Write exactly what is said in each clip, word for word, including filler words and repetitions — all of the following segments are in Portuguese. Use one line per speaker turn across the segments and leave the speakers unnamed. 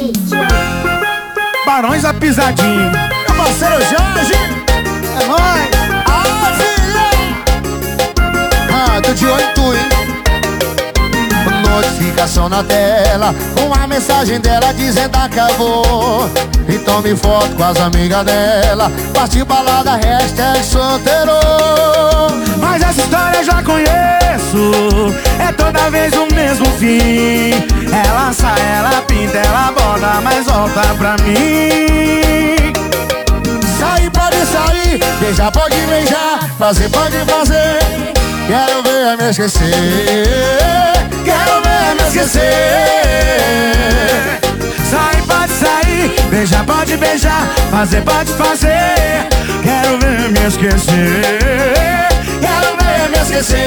Barões da Pisadinha.
Meu parceiro Jorge, é nóis. Ah, filha. Ah, tô de olho em tu, hein. Notificação na tela, uma mensagem dela dizendo acabou. E tome foto com as amigas dela, partiu balada, hashtag solteiro.
Mas essa história eu já conheço, é toda vez o mesmo fim. Ela sai, ela pinta, ela borda, mas volta pra mim.
Sair pode sair, beijar pode beijar, fazer pode fazer. Quero ver me esquecer, quero ver me esquecer.
Sair pode sair, beijar pode beijar, fazer pode fazer. Quero ver me esquecer,
quero ver me esquecer.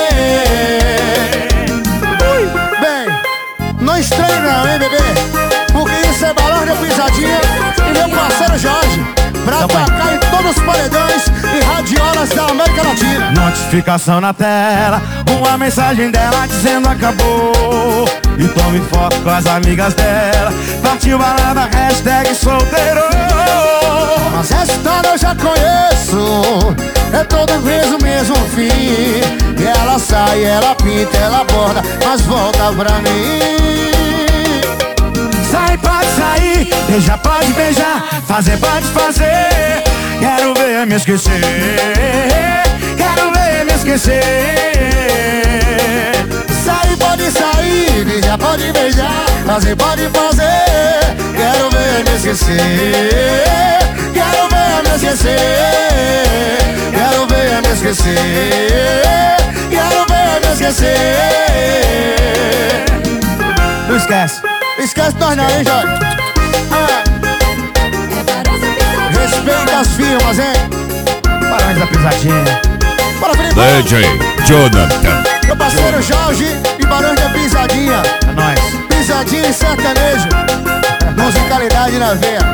Bem, não estranho não, hein, bebê? Porque isso é Barões da Pisadinha e meu parceiro Jorge, pra tocar em todos os paredões e radiolas da América Latina.
Notificação na tela, uma mensagem dela dizendo acabou. E tome foto com as amigas dela, partiu balada, hashtag solteiro.
Mas essa história eu já conheço, é toda vez o mesmo fim. E ela sai, ela pinta, ela borda, mas volta pra mim.
Sai pode sair, beijar pode beijar, fazer pode fazer. Quero ver me esquecer, quero ver me esquecer.
Sair pode sair, beijar pode beijar, fazer pode fazer. Quero ver me esquecer, quero ver me esquecer. Quero ver me esquecer, quero ver me esquecer.
Não esquece.
Esquece nós não, hein, Jorge? Ah. Respeita as firmas, hein?
Barões da Pisadinha.
Bora, Felipe.
D J Jonathan.
Meu parceiro Jorge e Barões da Pisadinha.
É nóis.
Pisadinha e sertanejo. Musicalidade na veia.